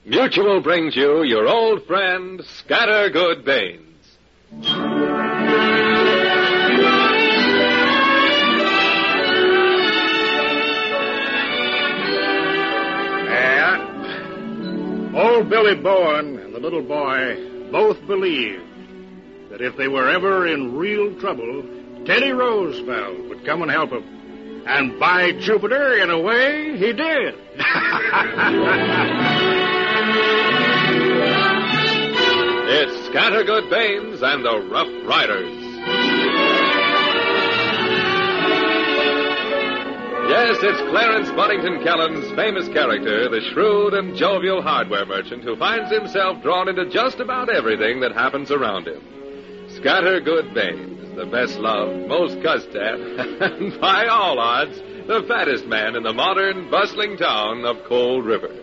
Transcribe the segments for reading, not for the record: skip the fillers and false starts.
Mutual brings you your old friend, Scattergood Baines. Old Billy Bowen and the little boy both believed that if they were ever in real trouble, Teddy Roosevelt would come and help them. And by Jupiter, in a way, he did. It's Scattergood Baines and the Rough Riders. Yes, it's Clarence Buddington Kellen's famous character, the shrewd and jovial hardware merchant who finds himself drawn into just about everything that happens around him. Scattergood Baines, the best-loved, most cussed at, and by all odds, the fattest man in the modern, bustling town of Cold River.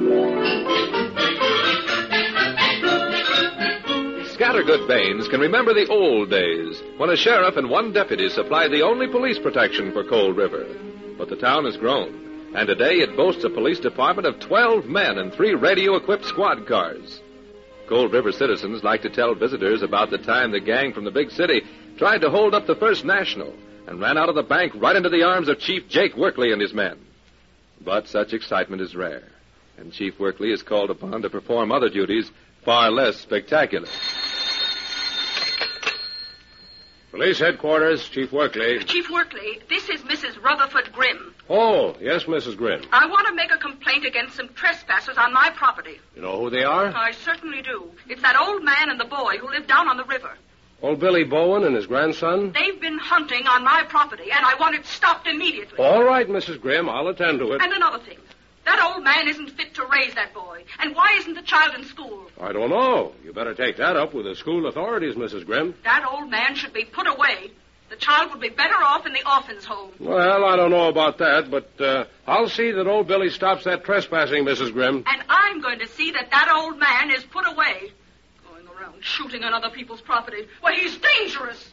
Scattergood Baines can remember the old days when a sheriff and one deputy supplied the only police protection for Cold River. But the town has grown, and today it boasts a police department of 12 men and 3 radio-equipped squad cars. Cold River citizens like to tell visitors about the time the gang from the big city tried to hold up the First National and ran out of the bank right into the arms of Chief Jake Workley and his men. But such excitement is rare, and Chief Workley is called upon to perform other duties far less spectacular. Police headquarters, Chief Workley. Chief Workley, this is Mrs. Rutherford Grimm. Oh, yes, Mrs. Grimm. I want to make a complaint against some trespassers on my property. You know who they are? I certainly do. It's that old man and the boy who live down on the river. Old Billy Bowen and his grandson? They've been hunting on my property, and I want it stopped immediately. All right, Mrs. Grimm, I'll attend to it. And another thing. That old man isn't fit to raise that boy. And why isn't the child in school? I don't know. You better take that up with the school authorities, Mrs. Grimm. That old man should be put away. The child would be better off in the orphans' home. Well, I don't know about that, but I'll see that old Billy stops that trespassing, Mrs. Grimm. And I'm going to see that that old man is put away. Going around shooting on other people's property. Well, he's dangerous.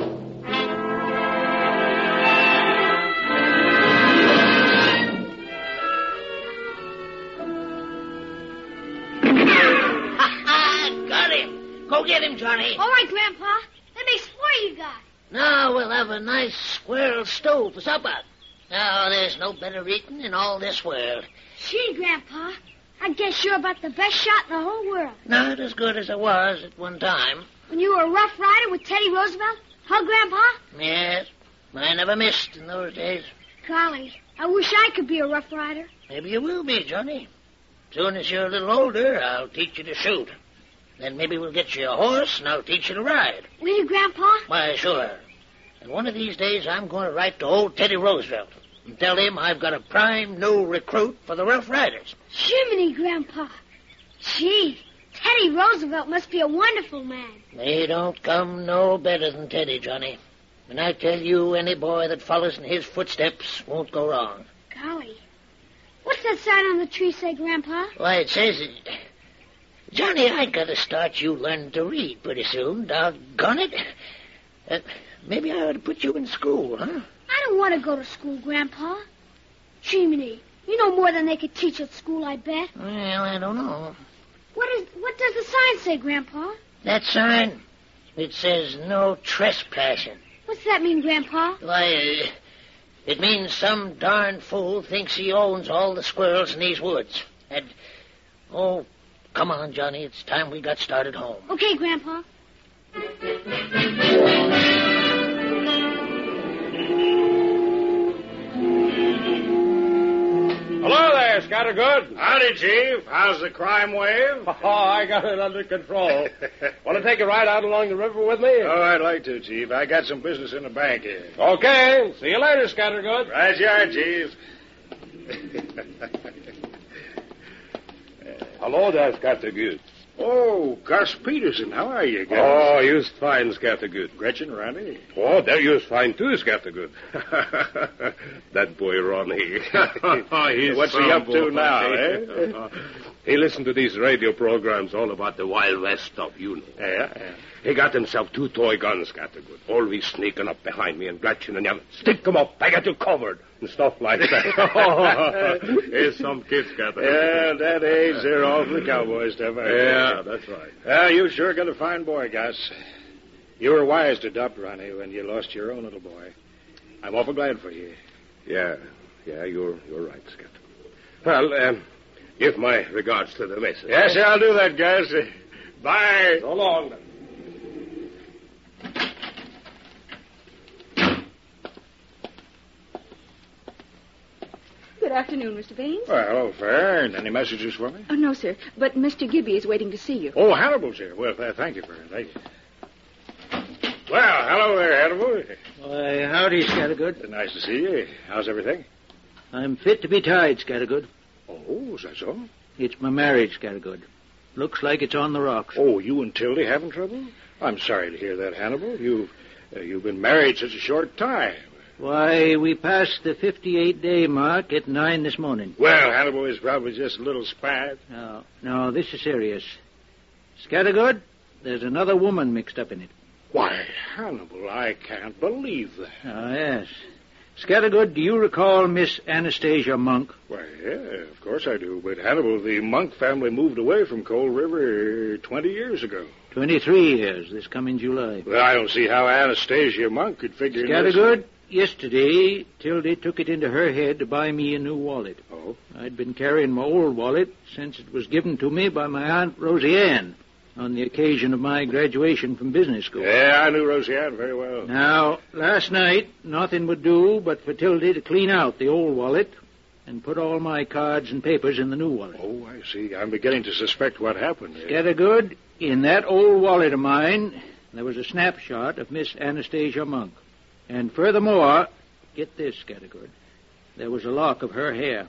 Got him. Go get him, Johnny. All right, Grandpa. Let me explore you got. Now we'll have a nice squirrel stew for supper. Now, there's no better eating in all this world. Gee, Grandpa, I guess you're about the best shot in the whole world. Not as good as I was at one time. When you were a Rough Rider with Teddy Roosevelt? Huh, Grandpa? Yes, I never missed in those days. Golly, I wish I could be a Rough Rider. Maybe you will be, Johnny. Soon as you're a little older, I'll teach you to shoot. Then maybe we'll get you a horse, and I'll teach you to ride. Will you, Grandpa? Why, sure. And one of these days, I'm going to write to old Teddy Roosevelt and tell him I've got a prime new recruit for the Rough Riders. Jiminy, Grandpa. Gee, Teddy Roosevelt must be a wonderful man. They don't come no better than Teddy, Johnny. And I tell you, any boy that follows in his footsteps won't go wrong. Golly. What's that sign on the tree say, Grandpa? Why, it says... Johnny, I gotta start you learning to read pretty soon. Doggone it. Maybe I ought to put you in school, huh? I don't want to go to school, Grandpa. Jiminy, you know more than they could teach at school, I bet. Well, I don't know. What does the sign say, Grandpa? That sign? It says no trespassing. What's that mean, Grandpa? Why, it means some darn fool thinks he owns all the squirrels in these woods. And, oh, come on, Johnny. It's time we got started home. Okay, Grandpa. Hello there, Scattergood. Howdy, Chief. How's the crime wave? Oh, I got it under control. Want to take a ride out along the river with me? Oh, I'd like to, Chief. I got some business in the bank here. Okay. See you later, Scattergood. Right you are, Chief. Hello there, Scattergood. Oh, Gus Peterson. How are you, Gus? Oh, you's fine, Scattergood. Gretchen, Randy? Oh, there you's fine, too, Scattergood. That boy, Ronnie. What's he up to now, eh? He listened to these radio programs all about the Wild West stuff, you know. Yeah. He got himself 2 toy guns, Scattergood. Always sneaking up behind me and Gretchen and yelling, "Stick 'em up, I got you covered," and stuff like that. Here's some kids, Scattergood. Yeah, at that age, they're awfully cowboy stuff. Yeah, that's right. Well, you sure got a fine boy, Gus. You were wise to adopt Ronnie when you lost your own little boy. I'm awful glad for you. Yeah, you're right, Scattergood. Well, give my regards to the missus. Yes, I'll do that, Gus. Bye. So long, then. Good afternoon, Mr. Baines. Well, hello, Fair. Any messages for me? Oh, no, sir. But Mr. Gibby is waiting to see you. Oh, Hannibal's here. Well, thank you, Fair. Thank you. Well, hello there, Hannibal. Why, howdy, Scattergood. Nice to see you. How's everything? I'm fit to be tied, Scattergood. Oh, is that so? It's my marriage, Scattergood. Looks like it's on the rocks. Oh, you and Tildy having trouble? I'm sorry to hear that, Hannibal. You've been married such a short time. Why, we passed the 58-day mark at 9 this morning. Well, Hannibal is probably just a little spat. No, this is serious. Scattergood, there's another woman mixed up in it. Why, Hannibal, I can't believe that. Oh, yes. Scattergood, do you recall Miss Anastasia Monk? Why, yeah, of course I do. But, Hannibal, the Monk family moved away from Cold River 20 years ago. 23 years, this coming July. Well, I don't see how Anastasia Monk could figure Scattergood, yesterday, Tildy took it into her head to buy me a new wallet. Oh? I'd been carrying my old wallet since it was given to me by my Aunt Roseanne on the occasion of my graduation from business school. Yeah, I knew Roseanne very well. Now, last night, nothing would do but for Tildy to clean out the old wallet and put all my cards and papers in the new wallet. Oh, I see. I'm beginning to suspect what happened there. Scattergood, in that old wallet of mine, there was a snapshot of Miss Anastasia Monk. And furthermore, get this, Scattergood, there was a lock of her hair.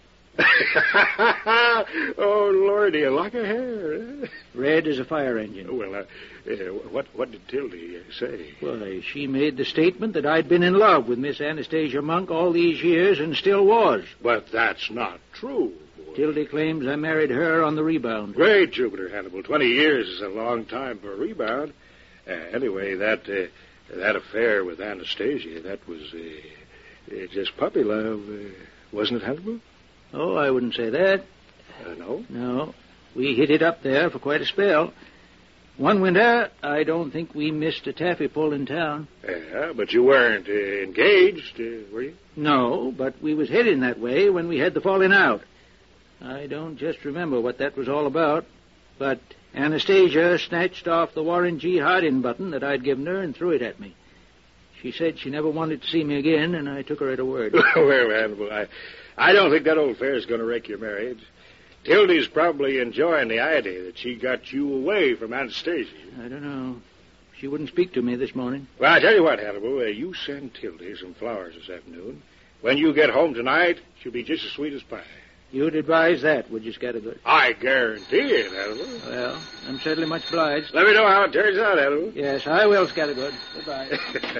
Oh, Lordy, a lock of hair. Red as a fire engine. Well, what did Tildy say? Well, she made the statement that I'd been in love with Miss Anastasia Monk all these years and still was. But that's not true. Tildy claims I married her on the rebound. Great Jupiter, Hannibal. 20 years is a long time for a rebound. Anyway, that affair with Anastasia, that was just puppy love, wasn't it, Hannibal? Oh, I wouldn't say that. No? No. We hit it up there for quite a spell. One winter, I don't think we missed a taffy pull in town. Yeah, but you weren't engaged, were you? No, but we was heading that way when we had the falling out. I don't just remember what that was all about, but Anastasia snatched off the Warren G. Harding button that I'd given her and threw it at me. She said she never wanted to see me again, and I took her at her word. Well, Hannibal, I don't think that old affair's going to wreck your marriage. Tildy's probably enjoying the idea that she got you away from Anastasia. I don't know. She wouldn't speak to me this morning. Well, I tell you what, Hannibal, you send Tildy some flowers this afternoon. When you get home tonight, she'll be just as sweet as pie. You'd advise that, would you, Scattergood? I guarantee it, Hannibal. Well, I'm certainly much obliged. Let me know how it turns out, Hannibal. Yes, I will, Scattergood. Goodbye.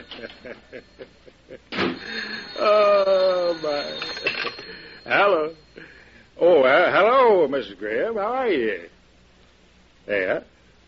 Oh, my. Hello. Oh, hello, Mrs. Graham. How are you? Yeah.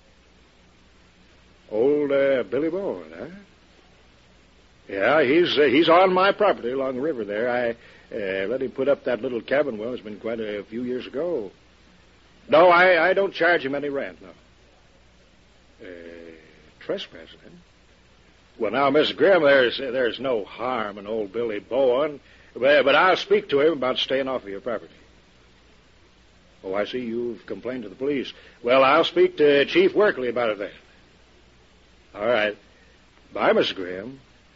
Old Billy Bowen, huh? Yeah, he's on my property along the river there. I let him put up that little cabin. Well, it's been quite a few years ago. No, I don't charge him any rent, no. Trespassing, huh? Well, now, Mrs. Graham, there's no harm in old Billy Bowen, but I'll speak to him about staying off of your property. Oh, I see you've complained to the police. Well, I'll speak to Chief Workley about it then. All right. Bye, Mrs. Graham.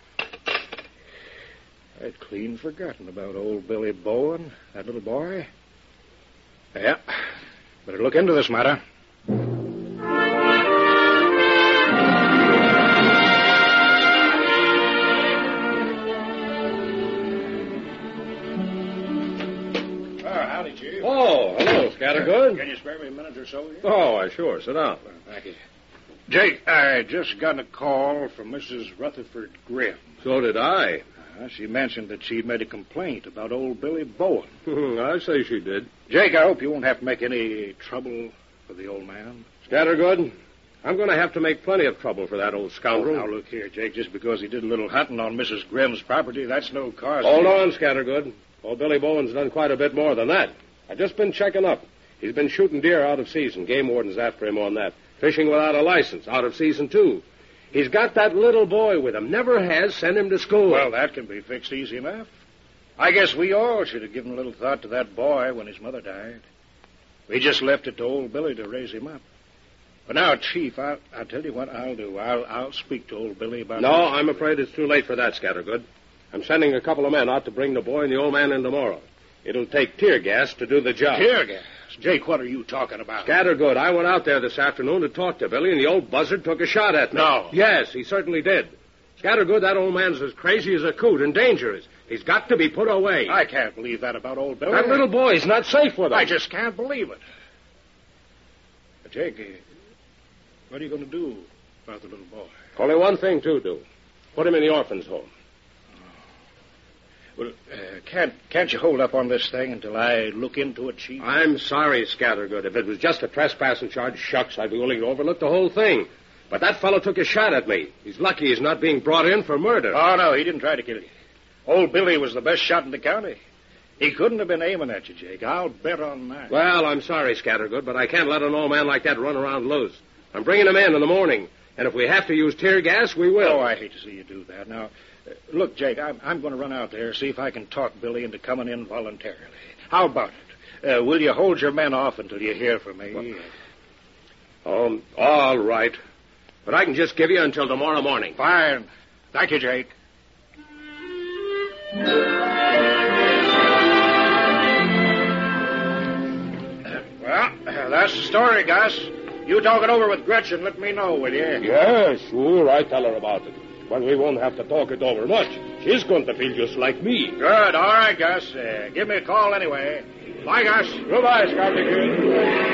I'd clean forgotten about old Billy Bowen, that little boy. Yeah, better look into this matter. Howdy, Chief. Oh, hello, Scattergood. Can you spare me a minute or so here? Oh, sure. Sit down. Thank you. Jake, I just got a call from Mrs. Rutherford Grimm. So did I. She mentioned that she'd made a complaint about old Billy Bowen. I say she did. Jake, I hope you won't have to make any trouble for the old man. Scattergood, I'm going to have to make plenty of trouble for that old scoundrel. Now, look here, Jake. Just because he did a little hunting on Mrs. Grimm's property, that's no cause. Hold on, Scattergood. Old Billy Bowen's done quite a bit more than that. I've just been checking up. He's been shooting deer out of season. Game warden's after him on that. Fishing without a license, out of season, too. He's got that little boy with him. Never has sent him to school. Well, that can be fixed easy enough. I guess we all should have given a little thought to that boy when his mother died. We just left it to old Billy to raise him up. But now, Chief, I'll tell you what I'll do. I'll speak to old Billy about... No, I'm afraid it's too late for that, Scattergood. I'm sending a couple of men out to bring the boy and the old man in tomorrow. It'll take tear gas to do the job. Tear gas? Jake, what are you talking about? Scattergood, I went out there this afternoon to talk to Billy, and the old buzzard took a shot at me. No. Yes, he certainly did. Scattergood, that old man's as crazy as a coot and dangerous. He's got to be put away. I can't believe that about old Billy. That little boy's not safe with him. I just can't believe it. But Jake, what are you going to do about the little boy? Only one thing to do. Put him in the orphan's home. Well, can't you hold up on this thing until I look into it, Chief? I'm sorry, Scattergood. If it was just a trespassing charge, shucks, I'd be willing to overlook the whole thing. But that fellow took a shot at me. He's lucky he's not being brought in for murder. Oh, no, he didn't try to kill you. Old Billy was the best shot in the county. He couldn't have been aiming at you, Jake. I'll bet on that. Well, I'm sorry, Scattergood, but I can't let an old man like that run around loose. I'm bringing him in the morning, and if we have to use tear gas, we will. Oh, I hate to see you do that. Now, look, Jake, I'm going to run out there, see if I can talk Billy into coming in voluntarily. How about it? Will you hold your men off until you hear from me? All right. But I can just give you until tomorrow morning. Fine. Thank you, Jake. Well, that's the story, Gus. You talk it over with Gretchen. Let me know, will you? Yeah, sure. I tell her about it. But we won't have to talk it over much. She's going to feel just like me. Good. All right, Gus. Give me a call anyway. Bye, Gus. Goodbye, Scotty.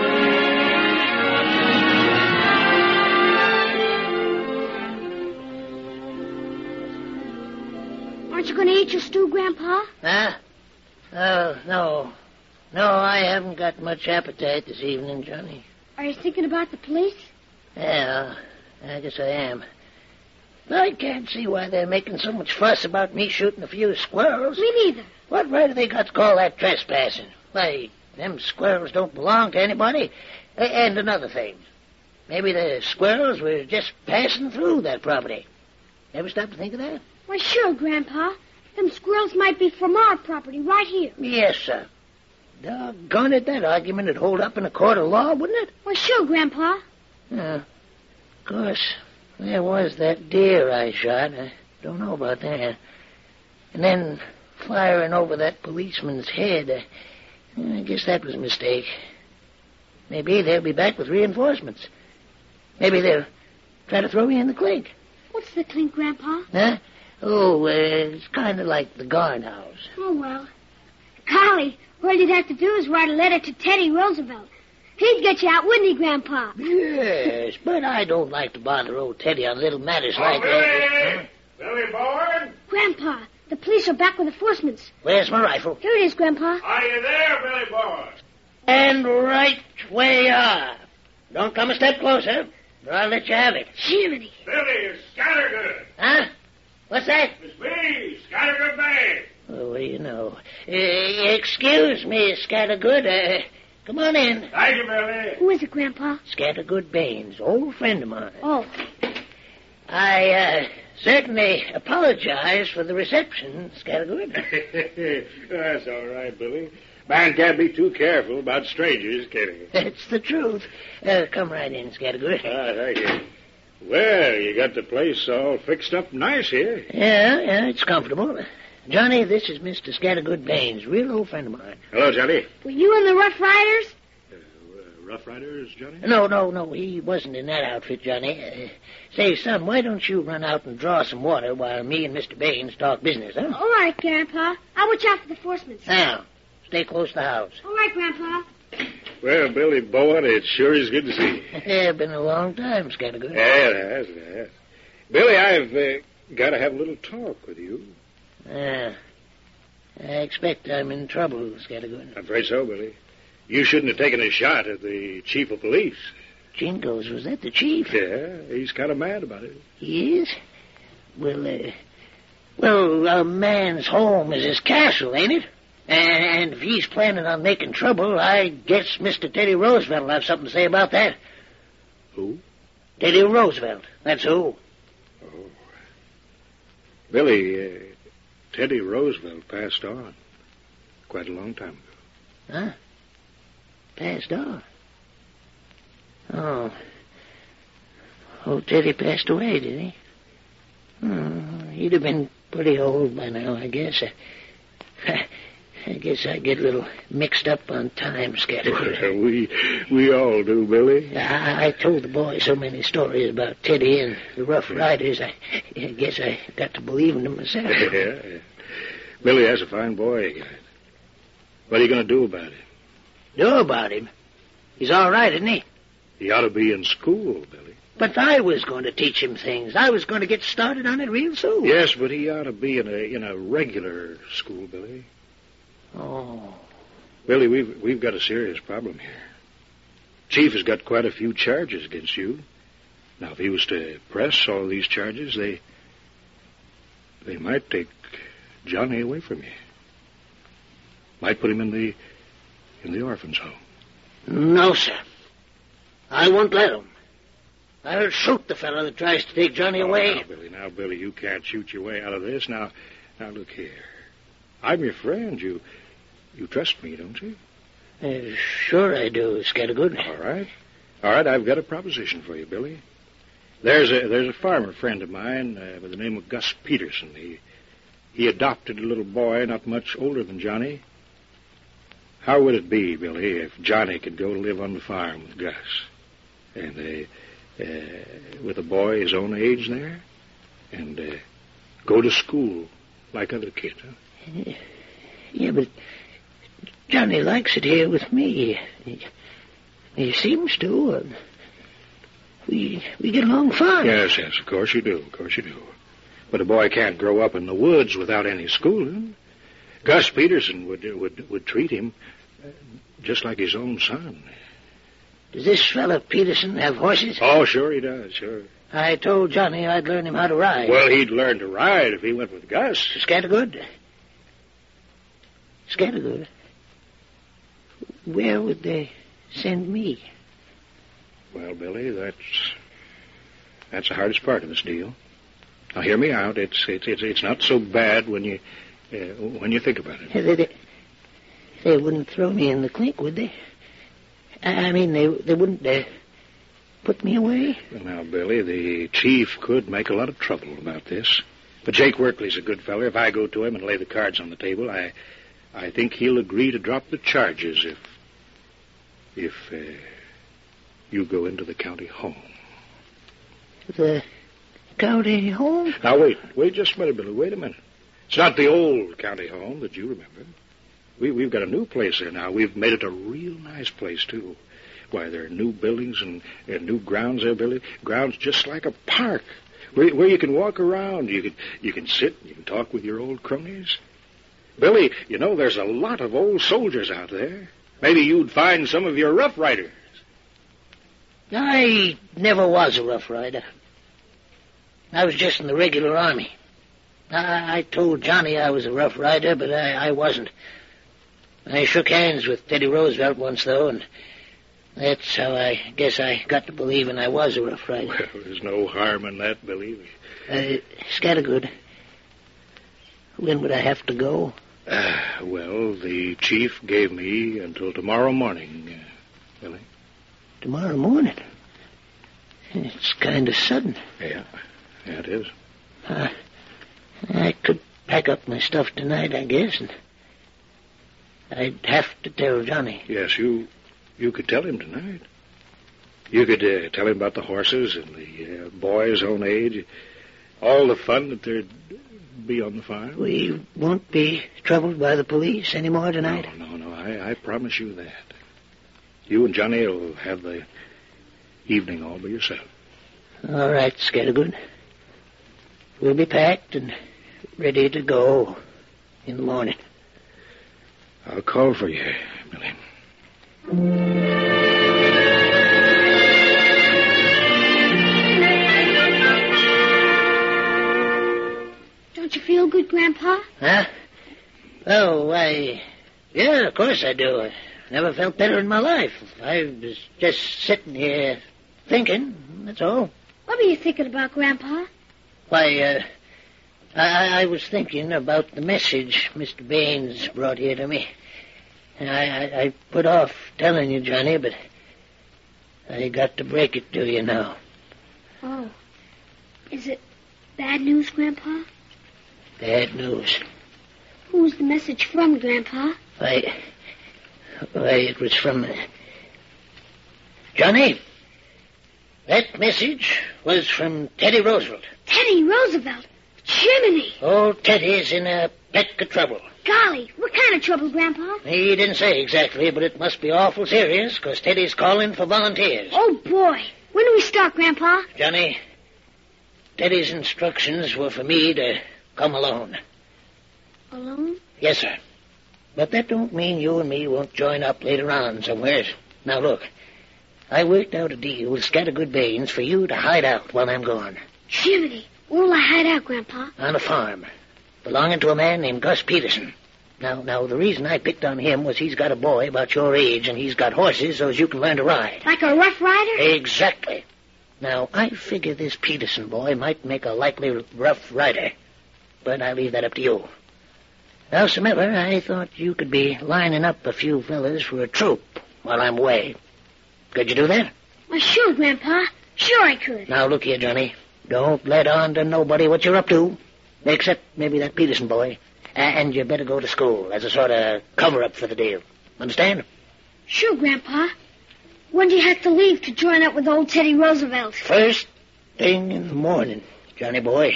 Aren't you going to eat your stew, Grandpa? Huh? Oh, no. No, I haven't got much appetite this evening, Johnny. Are you thinking about the police? Yeah, I guess I am. I can't see why they're making so much fuss about me shooting a few squirrels. Me neither. What right have they got to call that trespassing? Why, them squirrels don't belong to anybody. And another thing. Maybe the squirrels were just passing through that property. Ever stop to think of that? Why, sure, Grandpa. Them squirrels might be from our property right here. Yes, sir. Doggone it, that argument would hold up in a court of law, wouldn't it? Why, sure, Grandpa. Of course, there was that deer I shot. I don't know about that. And then firing over that policeman's head. I guess that was a mistake. Maybe they'll be back with reinforcements. Maybe they'll try to throw me in the clink. What's the clink, Grandpa? Huh? Oh, it's kind of like the guard house. Oh, well. Golly, all you'd have to do is write a letter to Teddy Roosevelt. He'd get you out, wouldn't he, Grandpa? Yes, but I don't like to bother old Teddy on little matters like Billy! that. Billy Bowen? Grandpa, the police are back with enforcements. Where's my rifle? Here it is, Grandpa. Are you there, Billy Bowen? And right where you are. Don't come a step closer, or I'll let you have it. Jiminy. Billy, it's Scattergood. Huh? What's that? It's me, Scattergood Bay. Oh, well, you know. Excuse me, Scattergood. Come on in. Thank you, Billy. Who is it, Grandpa? Scattergood Baines, old friend of mine. Oh. I certainly apologize for the reception, Scattergood. That's all right, Billy. Man can't be too careful about strangers, can he? That's the truth. Come right in, Scattergood. Thank you. Well, you got the place all fixed up nice here. Yeah, it's comfortable. Johnny, this is Mr. Scattergood Baines, real old friend of mine. Hello, Johnny. Were you in the Rough Riders? Rough Riders, Johnny? No, he wasn't in that outfit, Johnny. Say, son, why don't you run out and draw some water while me and Mr. Baines talk business, huh? All right, Grandpa. I'll watch out for the enforcement. Now, stay close to the house. All right, Grandpa. Well, Billy Bowen, it sure is good to see you. Yeah, been a long time, Scattergood. Yeah, it has. Billy, I've got to have a little talk with you. I expect I'm in trouble, Scattergood. I'm afraid so, Billy. You shouldn't have taken a shot at the chief of police. Jingles, was that the chief? Yeah, he's kind of mad about it. He is? Well, a man's home is his castle, ain't it? And if he's planning on making trouble, I guess Mr. Teddy Roosevelt will have something to say about that. Who? Teddy Roosevelt, that's who. Oh. Billy, Teddy Roosevelt passed on quite a long time ago. Huh? Passed on? Oh, Teddy passed away, did he? He'd have been pretty old by now, I guess. I guess I get a little mixed up on time, Scattergood. We all do, Billy. I told the boys so many stories about Teddy and the Rough Riders, I guess I got to believing them myself. Yeah. Billy, that's a fine boy you got. What are you going to do about it? Do about him? He's all right, isn't he? He ought to be in school, Billy. But I was going to teach him things. I was going to get started on it real soon. Yes, but he ought to be in a regular school, Billy. Oh. Billy, we've got a serious problem here. Chief has got quite a few charges against you. Now, if he was to press all these charges, they might take Johnny away from you. Might put him in the orphan's home. No, sir. I won't let him. I'll shoot the fellow that tries to take Johnny away. Now, Billy, you can't shoot your way out of this. Now, look here. I'm your friend. You trust me, don't you? Sure I do, Scattergood. All right, I've got a proposition for you, Billy. There's a farmer friend of mine by the name of Gus Peterson. He adopted a little boy not much older than Johnny. How would it be, Billy, if Johnny could go live on the farm with Gus? And with a boy his own age there? And go to school like other kids, huh? Yeah, but Johnny likes it here with me. He seems to. We get along fine. Yes, of course you do. But a boy can't grow up in the woods without any schooling. Gus Peterson would treat him just like his own son. Does this fella Peterson have horses? Oh, sure he does, sure. I told Johnny I'd learn him how to ride. Well, he'd learn to ride if he went with Gus. Scattergood, where would they send me? Well, Billy, that's the hardest part of this deal. Now, hear me out. It's not so bad when you think about it. They wouldn't throw me in the clink, would they? I mean, they wouldn't put me away? Well, now, Billy, the chief could make a lot of trouble about this. But Jake Workley's a good feller. If I go to him and lay the cards on the table, I think he'll agree to drop the charges if you go into the county home. The county home? Now, wait just a minute, Billy. Wait a minute. It's not the old county home that you remember. We've got a new place there now. We've made it a real nice place, too. Why, there are new buildings and new grounds there, Billy. Grounds just like a park where you can walk around. You can sit, you can talk with your old cronies. Billy, you know, there's a lot of old soldiers out there. Maybe you'd find some of your Rough Riders. I never was a Rough Rider. I was just in the regular army. I told Johnny I was a Rough Rider, but I wasn't. I shook hands with Teddy Roosevelt once, though, and that's how I guess I got to believing I was a Rough Rider. Well, there's no harm in that, Billy. Scattergood, when would I have to go? Well, the chief gave me until tomorrow morning, Billy. Tomorrow morning? It's kind of sudden. Yeah, it is. I could pack up my stuff tonight, I guess, and I'd have to tell Johnny. Yes, you could tell him tonight. You could tell him about the horses and the boy's own age, all the fun that there'd be on the farm. We won't be troubled by the police any more tonight? No. I promise you that. You and Johnny will have the evening all by yourself. All right, Scattergood. We'll be packed and ready to go in the morning. I'll call for you, Billy. Don't you feel good, Grandpa? Huh? Oh, yeah, of course I do. I never felt better in my life. I was just sitting here thinking, that's all. What were you thinking about, Grandpa? Why, I was thinking about the message Mr. Baines brought here to me. And I put off telling you, Johnny, but I got to break it to you now. Oh. Is it bad news, Grandpa? Bad news. Who's the message from, Grandpa? Why, it was from... Johnny, that message was from Teddy Roosevelt. Teddy Roosevelt? Jiminy! Old Teddy's in a peck of trouble. Golly, what kind of trouble, Grandpa? He didn't say exactly, but it must be awful serious, because Teddy's calling for volunteers. Oh, boy. When do we start, Grandpa? Johnny, Teddy's instructions were for me to come alone. Alone? Yes, sir. But that don't mean you and me won't join up later on somewhere. Now, look, I worked out a deal with Scattergood Baines for you to hide out while I'm gone. Jiminy, where'll I hide out, Grandpa? On a farm, belonging to a man named Gus Peterson. Now, the reason I picked on him was he's got a boy about your age, and he's got horses so as you can learn to ride. Like a Rough Rider? Exactly. Now, I figure this Peterson boy might make a likely Rough Rider, but I leave that up to you. Howsoever, I thought you could be lining up a few fellas for a troop while I'm away. Could you do that? Well, sure, Grandpa. Sure I could. Now, look here, Johnny. Don't let on to nobody what you're up to, except maybe that Peterson boy. And you better go to school as a sort of cover-up for the deal. Understand? Sure, Grandpa. When do you have to leave to join up with old Teddy Roosevelt? First thing in the morning, Johnny boy.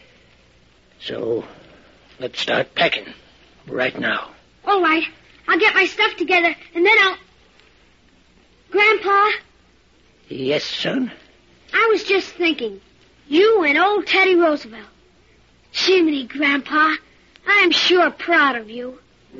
So, let's start packing right now. All right. I'll get my stuff together, and then I'll... Grandpa? Yes, son? I was just thinking. You and old Teddy Roosevelt. Jiminy, Grandpa. I'm sure proud of you.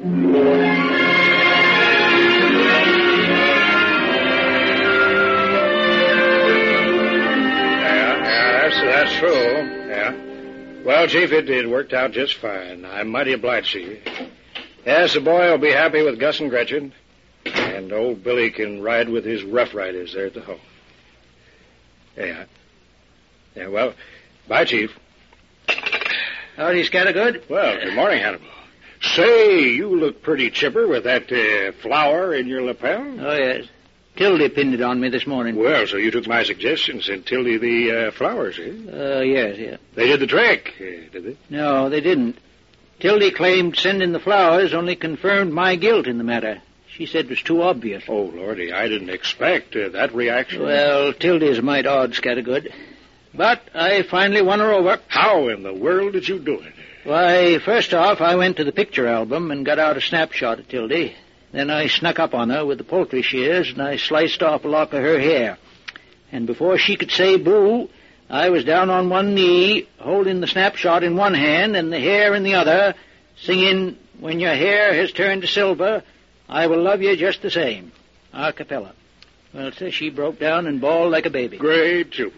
That's true. Yeah. Well, Chief, it worked out just fine. I'm mighty obliged to you. Yes, the boy will be happy with Gus and Gretchen. And old Billy can ride with his Rough Riders there at the home. Yeah. Yeah, well, bye, Chief. Howdy, Scattergood. Well, good morning, Hannibal. Say, you look pretty chipper with that flower in your lapel. Oh, yes. Tildy pinned it on me this morning. Well, so you took my suggestion, sent Tildy the flowers, eh? Yes. They did the trick, did they? No, they didn't. Tildy claimed sending the flowers only confirmed my guilt in the matter. She said it was too obvious. Oh, Lordy, I didn't expect that reaction. Well, Tildy's might odd, Scattergood. But I finally won her over. How in the world did you do it? Why, first off, I went to the picture album and got out a snapshot of Tildy. Then I snuck up on her with the poultry shears, and I sliced off a lock of her hair. And before she could say boo, I was down on one knee, holding the snapshot in one hand and the hair in the other, singing, "When your hair has turned to silver, I will love you just the same," a cappella. Well, so she broke down and bawled like a baby. Great Jupiter.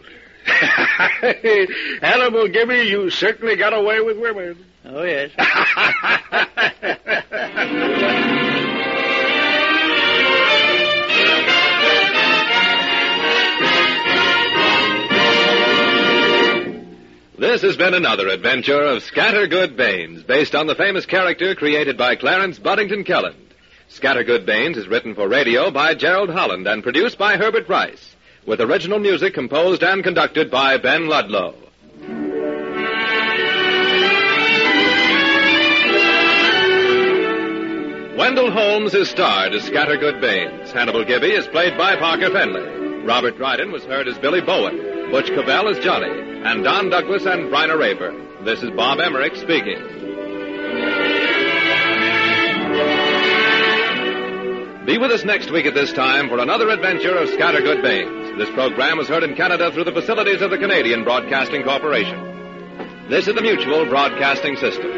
Hannibal Gibby, you certainly got away with women. Oh, yes. This has been another adventure of Scattergood Baines, based on the famous character created by Clarence Buddington Kelland. Scattergood Baines is written for radio by Gerald Holland and produced by Herbert Rice, with original music composed and conducted by Ben Ludlow. Wendell Holmes is starred as Scattergood Baines. Hannibal Gibby is played by Parker Fenley. Robert Dryden was heard as Billy Bowen. Butch Cavell as Johnny. And Don Douglas and Bryna Rayburn. This is Bob Emmerich speaking. Be with us next week at this time for another adventure of Scattergood Baines. This program was heard in Canada through the facilities of the Canadian Broadcasting Corporation. This is the Mutual Broadcasting System.